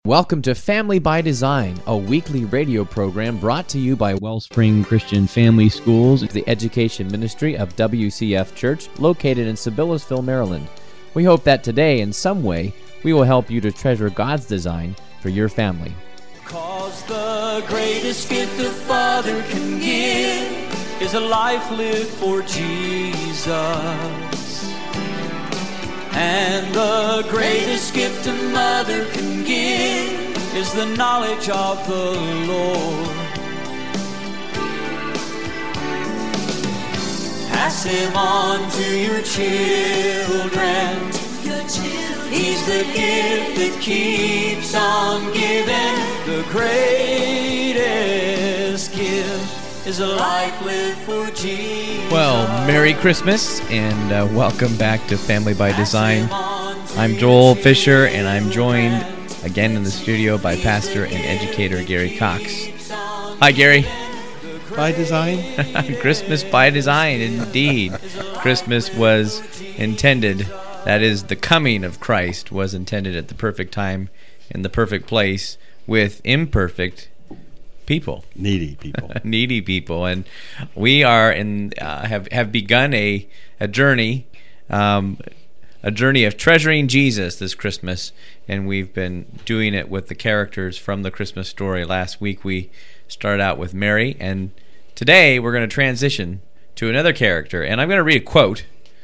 Welcome to Family by Design, a weekly radio program brought to you by Wellspring Christian Family Schools, the education ministry of WCF Church, located in Sibyllesville, Maryland. We hope that today, in some way, we will help you to treasure God's design for your family. 'Cause the greatest gift a father can give is a life lived for Jesus. And the greatest gift a mother can give is the knowledge of the Lord. Pass him on to your children. He's the gift that keeps on giving. The greatest gift is a life lived for Jesus. Well, Merry Christmas and welcome back to Family by Design. I'm Joel Fisher and I'm joined again in the studio by pastor and educator Gary Cox. Hi, Gary. By design? Christmas by design, indeed. Christmas was intended, that is, the coming of Christ was intended at the perfect time in the perfect place with imperfect people. Needy people. Needy people. And we are have begun a journey, a journey of treasuring Jesus this Christmas, and we've been doing it with the characters from the Christmas story. Last week we started out with Mary, and today we're going to transition to another character. And I'm going to read a quote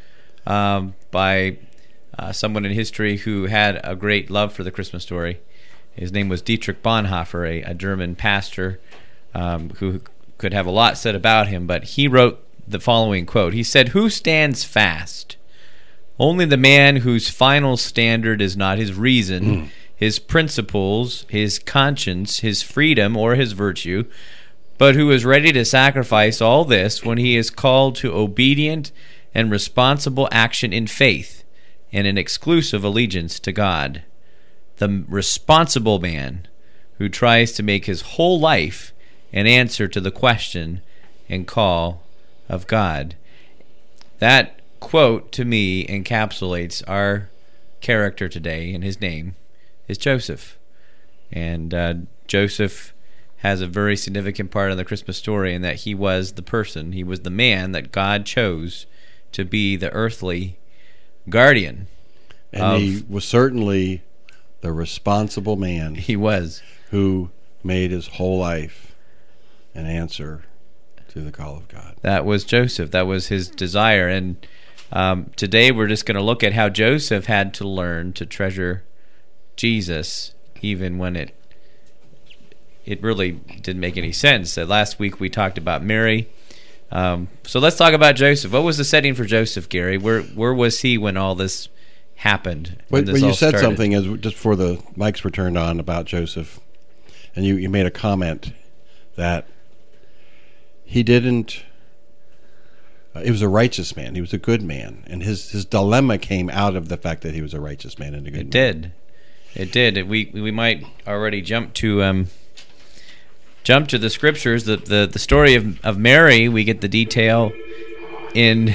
by someone in history who had a great love for the Christmas story. His name was Dietrich Bonhoeffer, a German pastor who could have a lot said about him, but he wrote the following quote. He said, "Who stands fast? Only the man whose final standard is not his reason, his principles, his conscience, his freedom, or his virtue, but who is ready to sacrifice all this when he is called to obedient and responsible action in faith and an exclusive allegiance to God. The responsible man who tries to make his whole life an answer to the question and call of God." That quote, to me, encapsulates our character today, and his name is Joseph. And Joseph has a very significant part in the Christmas story in that he was the person, he was the man that God chose to be the earthly guardian. And he was certainly the responsible man. He was. Who made his whole life an answer to the call of God. That was Joseph. That was his desire. And today we're just going to look at how Joseph had to learn to treasure Jesus even when it really didn't make any sense. Last week we talked about Mary. So let's talk about Joseph. What was the setting for Joseph, Gary? Where was he when all this happened? But you said something as just before the mics were turned on about Joseph, and you made a comment that he didn't. He was a righteous man. He was a good man, and his dilemma came out of the fact that he was a righteous man and a good man. It did. We might already jump to the scriptures. The story of Mary. We get the detail in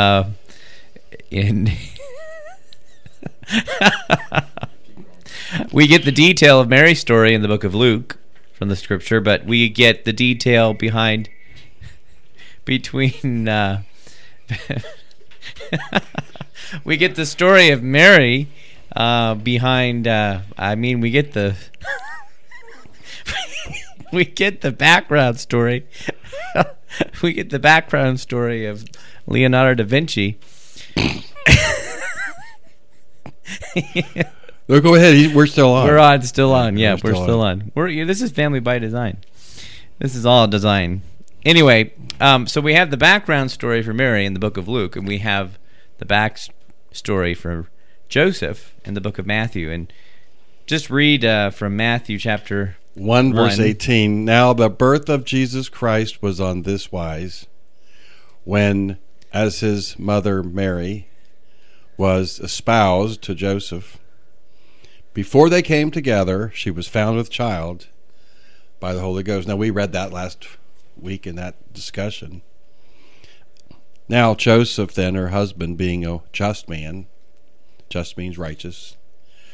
we get the detail of Mary's story in the book of Luke from the scripture, but we get the detail between we get the story of Mary behind we get the we get the background story we get the background story of Leonardo da Vinci. No, go ahead. We're still on. We're still on. Yeah, we're still on. This is Family by Design. This is all design. Anyway, so we have the background story for Mary in the book of Luke, and we have the back story for Joseph in the book of Matthew. And just read from Matthew chapter 1, verse 18. Now the birth of Jesus Christ was on this wise, when, as his mother Mary was espoused to Joseph, before they came together, she was found with child by the Holy Ghost. Now, we read that last week in that discussion. Now, Joseph, then, her husband, being a just man, just means righteous,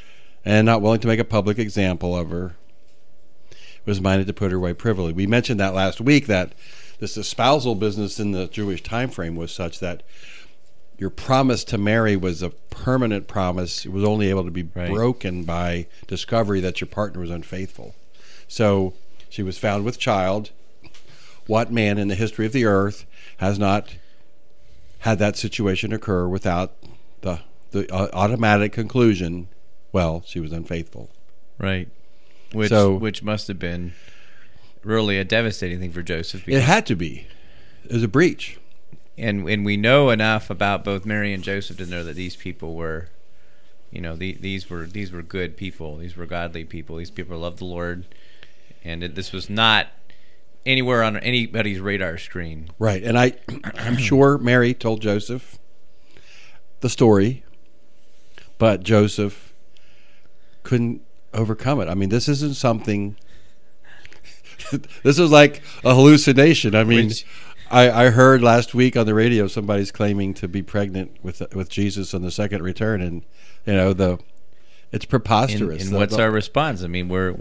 and not willing to make a public example of her, was minded to put her away privily. We mentioned that last week, that this espousal business in the Jewish time frame was such that your promise to marry was a permanent promise. It was only able to be broken by discovery that your partner was unfaithful. So she was found with child. What man in the history of the earth has not had that situation occur without the automatic conclusion, well, she was unfaithful. Right. Which must have been really a devastating thing for Joseph. It had to be. It was a breach. And we know enough about both Mary and Joseph to know that these people were, these were good people. These were godly people. These people loved the Lord, and this was not anywhere on anybody's radar screen. Right, and I'm sure Mary told Joseph the story, but Joseph couldn't overcome it. I mean, this isn't something. This is like a hallucination. I mean. I heard last week on the radio somebody's claiming to be pregnant with Jesus on the second return, and it's preposterous. And what's our response? I mean, we're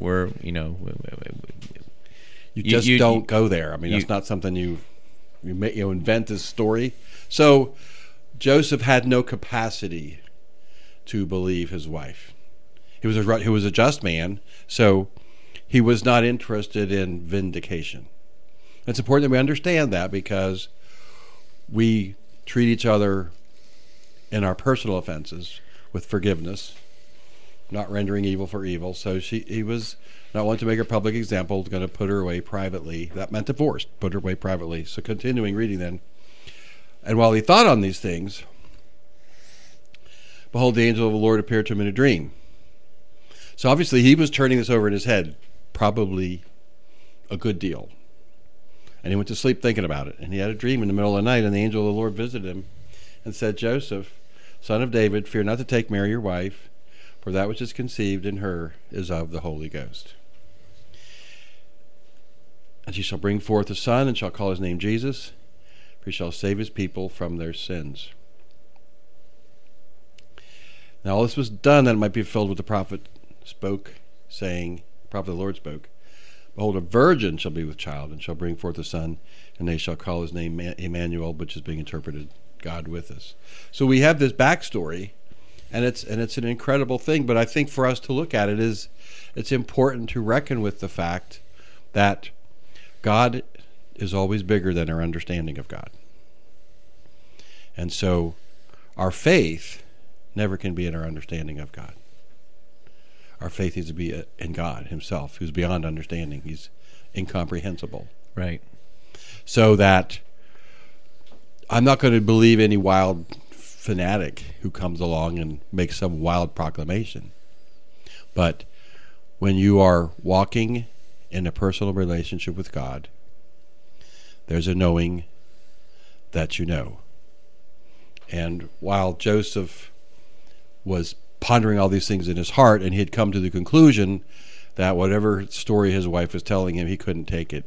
you just don't go there. I mean, it's not something you invent this story. So Joseph had no capacity to believe his wife. He was a just man, so he was not interested in vindication. It's important that we understand that, because we treat each other in our personal offenses with forgiveness, not rendering evil for evil. So he was not wanting to make her public example, going to put her away privately. That meant divorce, put her away privately. So continuing reading then. And while he thought on these things, behold, the angel of the Lord appeared to him in a dream. So obviously he was turning this over in his head, probably a good deal. And he went to sleep thinking about it. And he had a dream in the middle of the night, and the angel of the Lord visited him and said, Joseph, son of David, fear not to take Mary your wife, for that which is conceived in her is of the Holy Ghost. And she shall bring forth a son, and shall call his name Jesus, for he shall save his people from their sins. Now all this was done that it might be fulfilled what the prophet spoke, saying, the prophet of the Lord spoke, behold, a virgin shall be with child, and shall bring forth a son, and they shall call his name Emmanuel, which is being interpreted, God with us. So we have this backstory, and it's an incredible thing. But I think for us to look at it it's important to reckon with the fact that God is always bigger than our understanding of God, and so our faith never can be in our understanding of God. Our faith needs to be in God himself, who's beyond understanding. He's incomprehensible. Right. So that I'm not going to believe any wild fanatic who comes along and makes some wild proclamation. But when you are walking in a personal relationship with God, there's a knowing that you know. And while Joseph was pondering all these things in his heart, and he had come to the conclusion that whatever story his wife was telling him, he couldn't take it.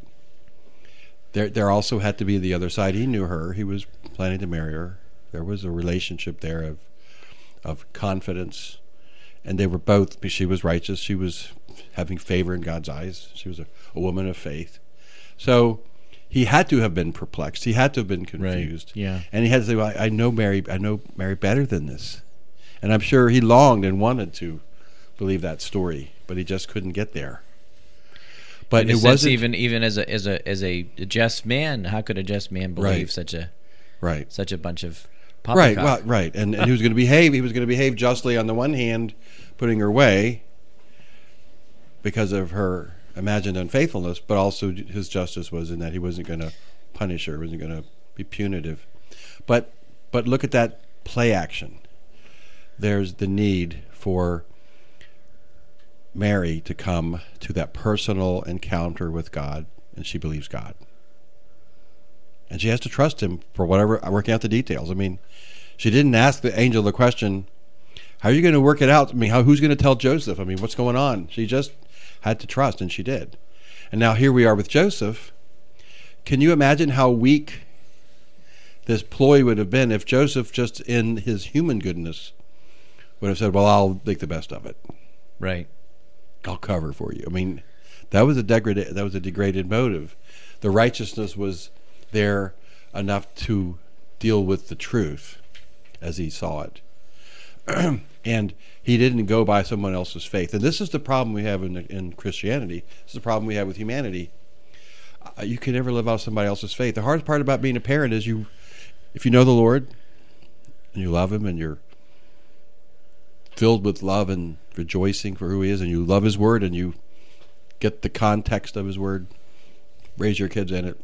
There also had to be the other side. He knew her. He was planning to marry her. There was a relationship there of confidence, and they were both. She was righteous. She was having favor in God's eyes. She was a woman of faith. So he had to have been perplexed. He had to have been confused. Right. Yeah. And he had to say, well, I know Mary better than this. And I'm sure he longed and wanted to believe that story, but he just couldn't get there. But it wasn't even as a just man. How could a just man believe such a bunch of poppycock? Right? Well, right. And he was going to behave. He was going to behave justly on the one hand, putting her away because of her imagined unfaithfulness, but also his justice was in that he wasn't going to punish her. He wasn't going to be punitive. But look at that play action. There's the need for Mary to come to that personal encounter with God, and she believes God. And she has to trust him for whatever, working out the details. I mean, she didn't ask the angel the question, how are you going to work it out? I mean, who's going to tell Joseph? I mean, what's going on? She just had to trust, and she did. And now here we are with Joseph. Can you imagine how weak this ploy would have been if Joseph, just in his human goodness, would have said, well, I'll make the best of it. Right. I'll cover for you. I mean, that was a degraded motive. The righteousness was there enough to deal with the truth as he saw it. And he didn't go by someone else's faith. And this is the problem we have in Christianity. This is the problem we have with humanity. You can never live out somebody else's faith. The hardest part about being a parent is if you know the Lord and you love him and you're filled with love and rejoicing for who he is, and you love his word and you get the context of his word, raise your kids in it.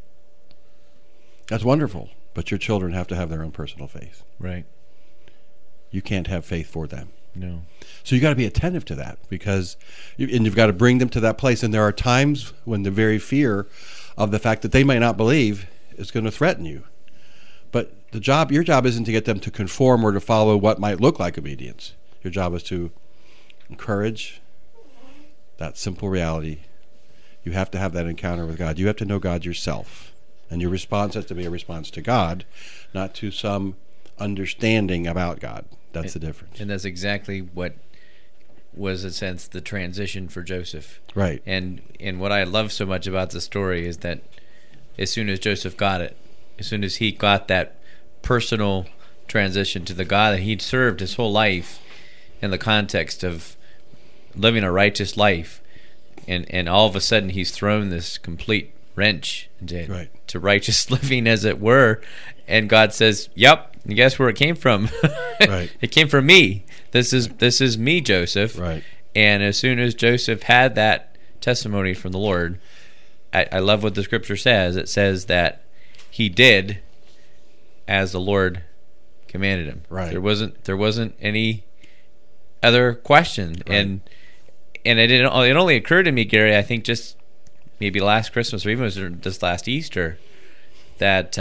That's wonderful. But your children have to have their own personal faith. Right. You can't have faith for them. No. So you got to be attentive to that, because you've got to bring them to that place. And there are times when the very fear of the fact that they may not believe is going to threaten you. But your job isn't to get them to conform or to follow what might look like obedience. Your job is to encourage that simple reality. You have to have that encounter with God. You have to know God yourself. And your response has to be a response to God, not to some understanding about God. That's the difference. And that's exactly what was, in a sense, the transition for Joseph. Right. And what I love so much about the story is that as soon as Joseph got it, as soon as he got that personal transition to the God that he'd served his whole life in the context of living a righteous life, and all of a sudden he's thrown this complete wrench into to righteous living, as it were, and God says, "Yep, and guess where it came from? Right. It came from me. This is me, Joseph." Right. And as soon as Joseph had that testimony from the Lord, I love what the scripture says. It says that he did as the Lord commanded him. Right. There wasn't any other question. Right. And it only occurred to me, Gary, I think just maybe last Christmas or even this last Easter, that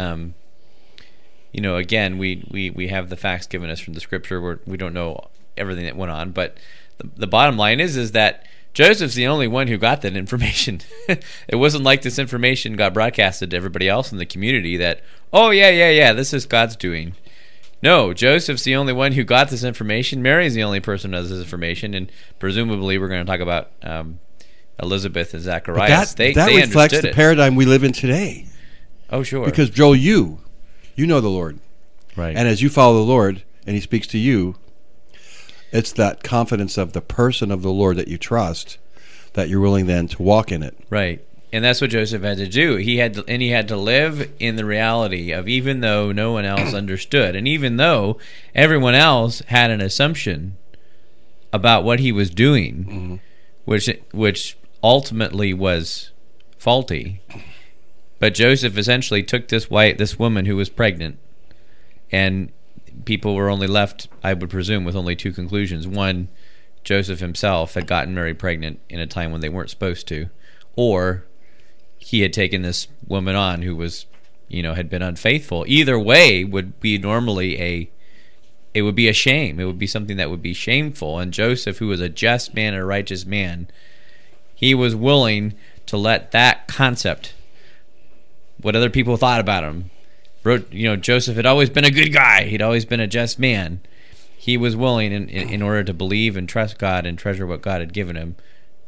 again, we have the facts given us from the scripture where we don't know everything that went on, but the bottom line is that Joseph's the only one who got that information. It wasn't like this information got broadcasted to everybody else in the community that, oh yeah, this is God's doing. No, Joseph's the only one who got this information. Mary's the only person who has this information, and presumably we're going to talk about Elizabeth and Zacharias. That reflects the paradigm we live in today. Oh, sure. Because, Joel, you know the Lord. Right. And as you follow the Lord and he speaks to you, it's that confidence of the person of the Lord that you trust that you're willing then to walk in it. Right. And that's what Joseph had to do. He had to live in the reality of, even though no one else understood, and even though everyone else had an assumption about what he was doing, which ultimately was faulty. But Joseph essentially took this woman who was pregnant, and people were only left, I would presume, with only two conclusions. One, Joseph himself had gotten Mary pregnant in a time when they weren't supposed to, or he had taken this woman on who was, had been unfaithful. Either way would be normally it would be a shame. It would be something that would be shameful. And Joseph, who was a just man and a righteous man, he was willing to let that concept, what other people thought about him, Joseph had always been a good guy. He'd always been a just man. He was willing, in order to believe and trust God and treasure what God had given him,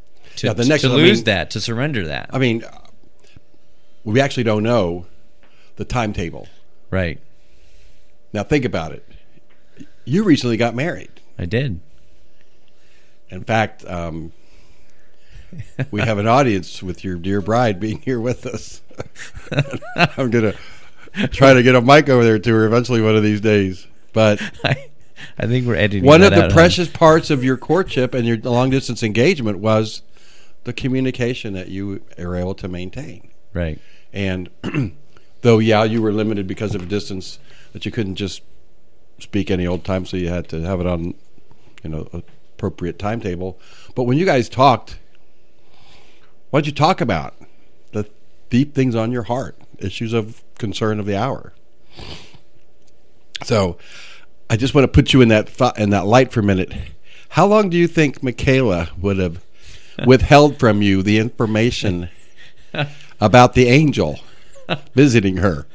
to surrender that. I mean, we actually don't know the timetable. Right. Now think about it. You recently got married. I did. In fact, we have an audience with your dear bride being here with us. I'm going to try to get a mic over there to her eventually one of these days. But I think we're editing one of the precious parts of your courtship and your long-distance engagement was the communication that you were able to maintain. Right. And though, you were limited because of a distance that you couldn't just speak any old time, so you had to have it on, appropriate timetable. But when you guys talked, what did you talk about? The deep things on your heart, issues of concern of the hour. So, I just want to put you in that light for a minute. How long do you think Michaela would have withheld from you the information about the angel visiting her?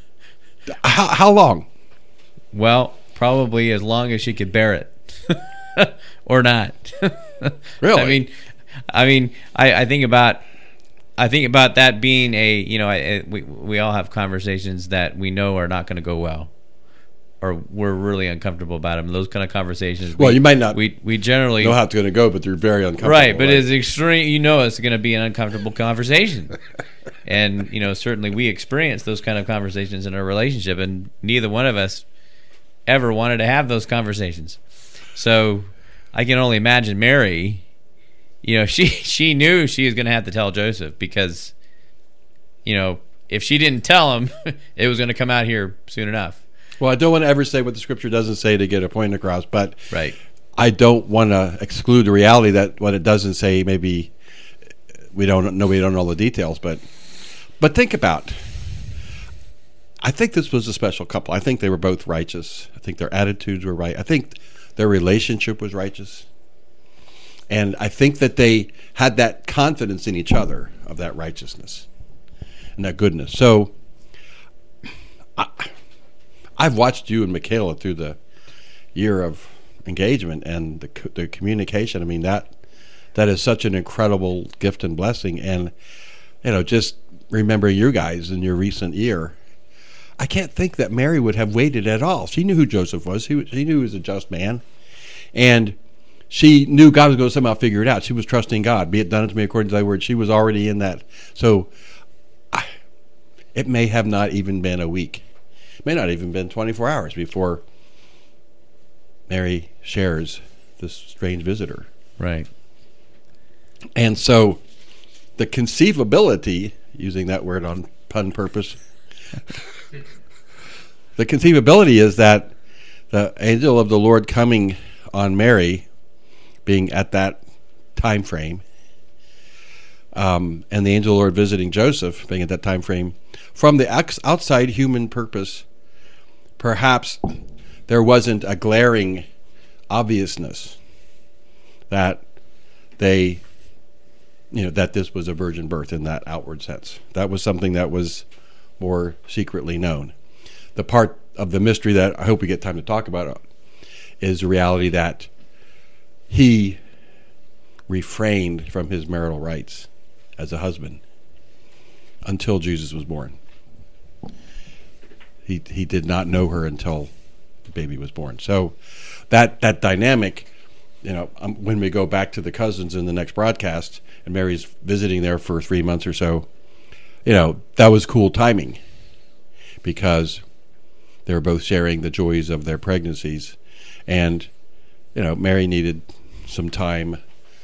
How long? Well, probably as long as she could bear it. or not. Really? I think about that being we all have conversations that we know are not going to go well, or we're really uncomfortable about them. Those kind of conversations. Well, you might not. We generally know how it's going to go, but they're very uncomfortable. Right, but it's extreme. It's going to be an uncomfortable conversation, and certainly we experience those kind of conversations in our relationship, and neither one of us ever wanted to have those conversations. So I can only imagine Mary. She knew she was going to have to tell Joseph because, if she didn't tell him, it was going to come out here soon enough. Well, I don't want to ever say what the Scripture doesn't say to get a point across, but right. I don't want to exclude the reality that what it doesn't say, maybe we don't know all the details, but think about. I think this was a special couple. I think they were both righteous. I think their attitudes were right. I think their relationship was righteous. And I think that they had that confidence in each other of that righteousness and that goodness. So I've watched you and Michaela through the year of engagement and the communication. I mean, that is such an incredible gift and blessing. And, just remember you guys in your recent year, I can't think that Mary would have waited at all. She knew who Joseph was. She knew he was a just man. And she knew God was going to somehow figure it out. She was trusting God. Be it done unto me according to thy word. She was already in that. So it may have not even been a week. It may not even been 24 hours before Mary shares this strange visitor. Right. And so the conceivability, using that word on pun purpose, the conceivability is that the angel of the Lord coming on Mary, being at that time frame, and the angel of the Lord visiting Joseph, being at that time frame, from the outside human purpose, perhaps there wasn't a glaring obviousness that they, that this was a virgin birth in that outward sense. That was something that was more secretly known. The part of the mystery that I hope we get time to talk about is the reality that he refrained from his marital rights as a husband until Jesus was born. He did not know her until the baby was born. So that dynamic, when we go back to the cousins in the next broadcast, and Mary's visiting there for 3 months or so, that was cool timing because they were both sharing the joys of their pregnancies, and Mary needed some time,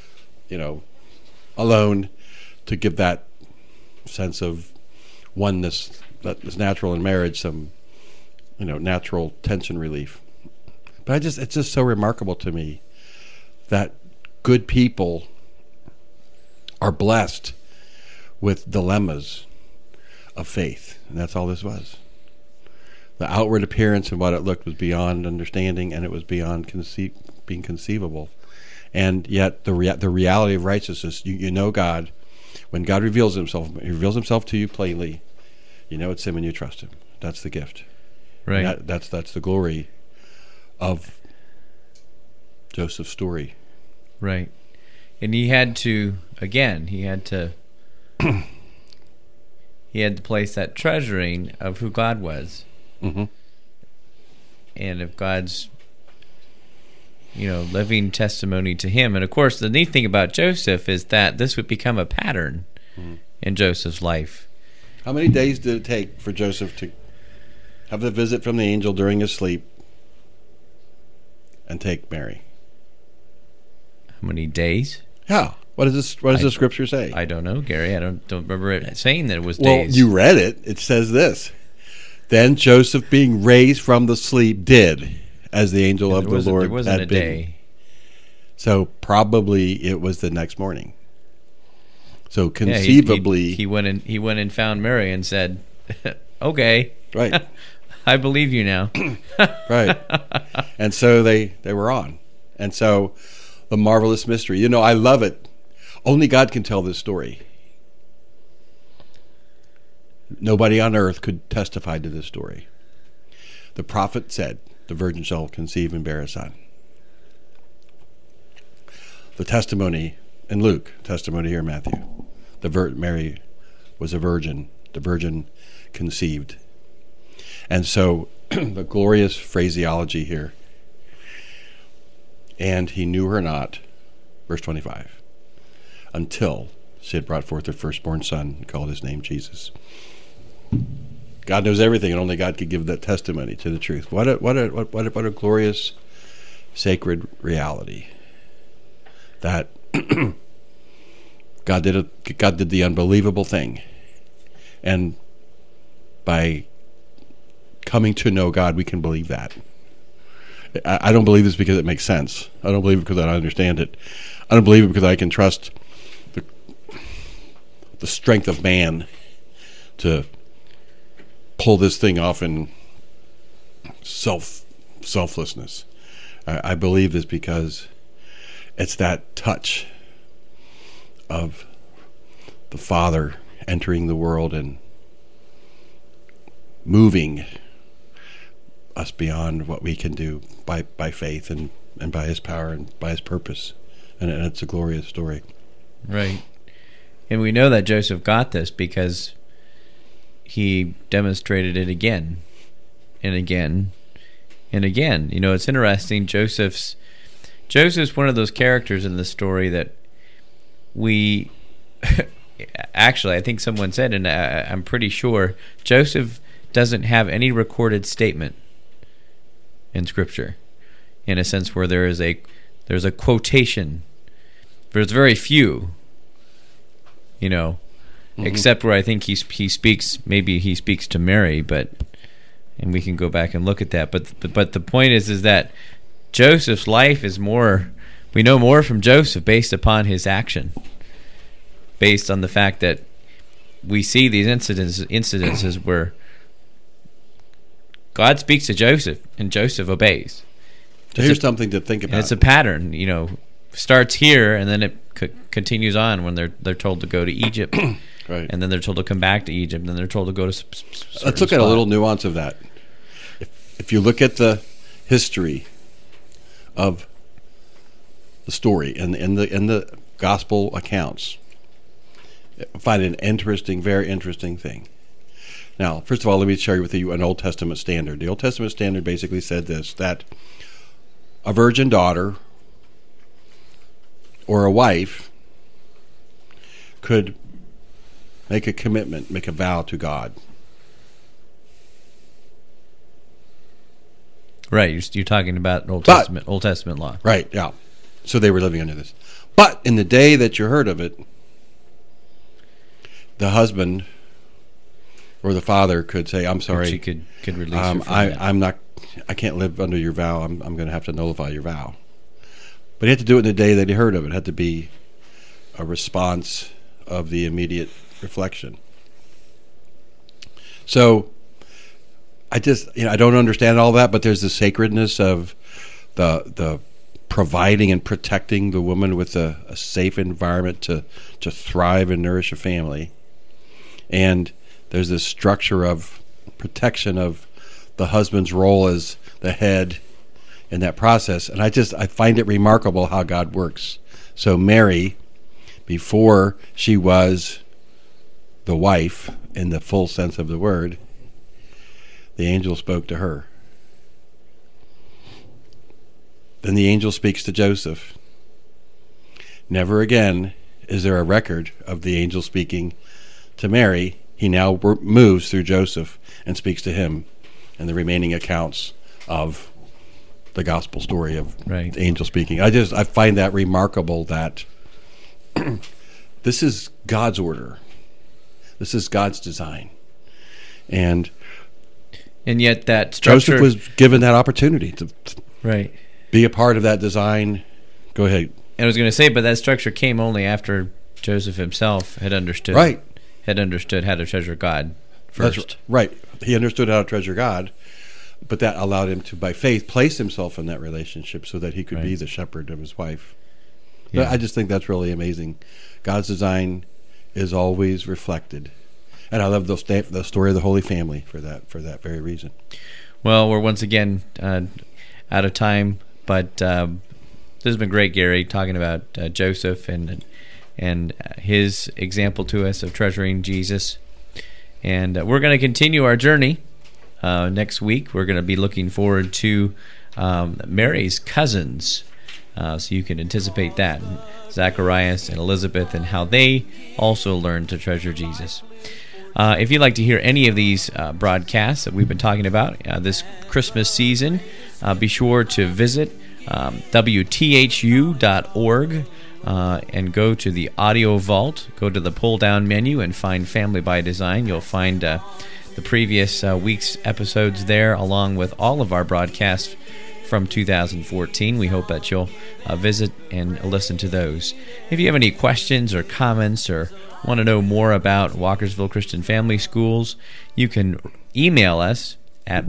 alone to give that sense of oneness that is natural in marriage, some, natural tension relief. But it's just so remarkable to me that good people are blessed with dilemmas of faith, and that's all this was. The outward appearance and what it looked was beyond understanding, and it was beyond being conceivable. And yet the reality of righteousness, God, when God reveals himself, he reveals himself to you plainly. It's him and you trust him. That's the gift. Right. That's the glory of Joseph's story. Right. And he had to place that treasuring of who God was. Mm-hmm. And of God's, living testimony to him. And of course, the neat thing about Joseph is that this would become a pattern in Joseph's life. How many days did it take for Joseph to have the visit from the angel during his sleep and take Mary? How many days? Yeah. What does the scripture say? I don't know, Gary. I don't remember it saying that it was well, days. You read it. It says this. Then Joseph, being raised from the sleep, did as the angel of the Lord there wasn't had a bidden. day. So probably it was the next morning. So conceivably, he went and found Mary and said, "Okay, right, I believe you now." Right. And so they were on. And so the marvelous mystery. I love it. Only God can tell this story. Nobody on earth could testify to this story. The prophet said, the virgin shall conceive and bear a son. the testimony in Luke, testimony here in Matthew. Mary was a virgin. The virgin conceived. And so the glorious phraseology here. And he knew her not, verse 25, until she had brought forth her firstborn son and called his name Jesus. God knows everything, and only God could give that testimony to the truth. What a glorious, sacred reality that God did the unbelievable thing, and by coming to know God, we can believe that. I don't believe this because it makes sense. I don't believe it because I understand it. I don't believe it because I can trust the strength of man to pull this thing off in selflessness. I believe this because it's that touch of the Father entering the world and moving us beyond what we can do by faith and by his power and by his purpose. And it's a glorious story. Right. And we know that Joseph got this because he demonstrated it again and again and again. You know, it's interesting. Joseph's one of those characters in the story that we actually, I think someone said, and I'm pretty sure, Joseph doesn't have any recorded statement in Scripture, in a sense where there's a quotation. There's very few, you know, except where I think he speaks. Maybe he speaks to Mary, and we can go back and look at that. But the point is that Joseph's life is more. We know more from Joseph based upon his action, based on the fact that we see these incidences where God speaks to Joseph, and Joseph obeys. So here's something to think about. And it's a pattern, you know, starts here, and then it continues on when they're told to go to Egypt, right? And then they're told to come back to Egypt, and then they're told to go to. Let's look at a little nuance of that. If you look at the history of the story in the gospel accounts, I find an interesting, very interesting thing. Now, first of all, let me share with you an Old Testament standard. The Old Testament standard basically said this, that a virgin daughter or a wife could make a commitment, make a vow to God. Right, you're talking about Old Testament law. Right, yeah. So they were living under this. But in the day that you heard of it, the husband or the father could say, "I'm sorry, she could release her from that. I can't live under your vow. I'm going to have to nullify your vow." But he had to do it in the day that he heard of it. It had to be a response of the immediate reflection. So I don't understand all that, but there's the sacredness of the providing and protecting the woman with a safe environment to thrive and nourish a family. And there's this structure of protection of the husband's role as the head in that process. And I find it remarkable how God works. So Mary, before she was the wife in the full sense of the word, the angel spoke to her. Then the angel speaks to Joseph. Never again is there a record of the angel speaking to Mary. He now moves through Joseph and speaks to him, and the remaining accounts of the gospel story of the angel speaking. I find that remarkable that this is God's order. This is God's design. And yet that structure... Joseph was given that opportunity to be a part of that design. Go ahead. I was going to say, but that structure came only after Joseph himself had understood how to treasure God first. That's right. He understood how to treasure God, but that allowed him to, by faith, place himself in that relationship so that he could be the shepherd of his wife. Yeah. I just think that's really amazing. God's design is always reflected. And I love the story of the Holy Family for that very reason. Well, we're once again out of time, but has been great, Gary, talking about Joseph and his example to us of treasuring Jesus. And we're going to continue our journey next week. We're going to be looking forward to Mary's cousins, so you can anticipate that, Zacharias and Elizabeth, and how they also learned to treasure Jesus. If you'd like to hear any of these broadcasts that we've been talking about this Christmas season, be sure to visit WTHU.org and go to the audio vault, go to the pull-down menu and find Family by Design. You'll find the previous week's episodes there, along with all of our broadcasts from 2014. We hope that you'll visit and listen to those. If you have any questions or comments or want to know more about Walkersville Christian Family Schools, you can email us at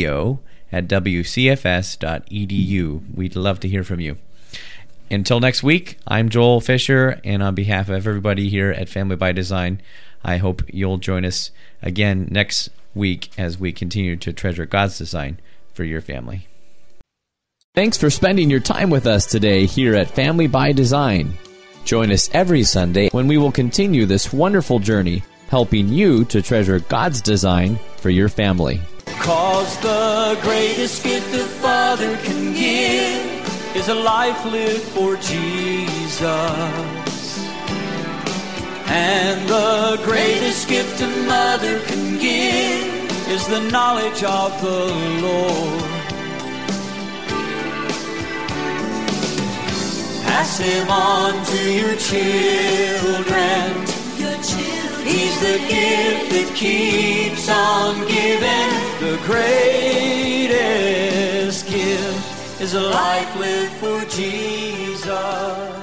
radio@wcfs.edu. We'd love to hear from you. Until next week, I'm Joel Fisher, and on behalf of everybody here at Family by Design, I hope you'll join us again next week as we continue to treasure God's design for your family. Thanks for spending your time with us today here at Family by Design. Join us every Sunday when we will continue this wonderful journey, helping you to treasure God's design for your family. 'Cause the greatest gift a father can give is a life lived for Jesus. And the greatest gift a mother can give is the knowledge of the Lord. Pass him on to your children. He's the gift that keeps on giving. The greatest gift is a life lived for Jesus.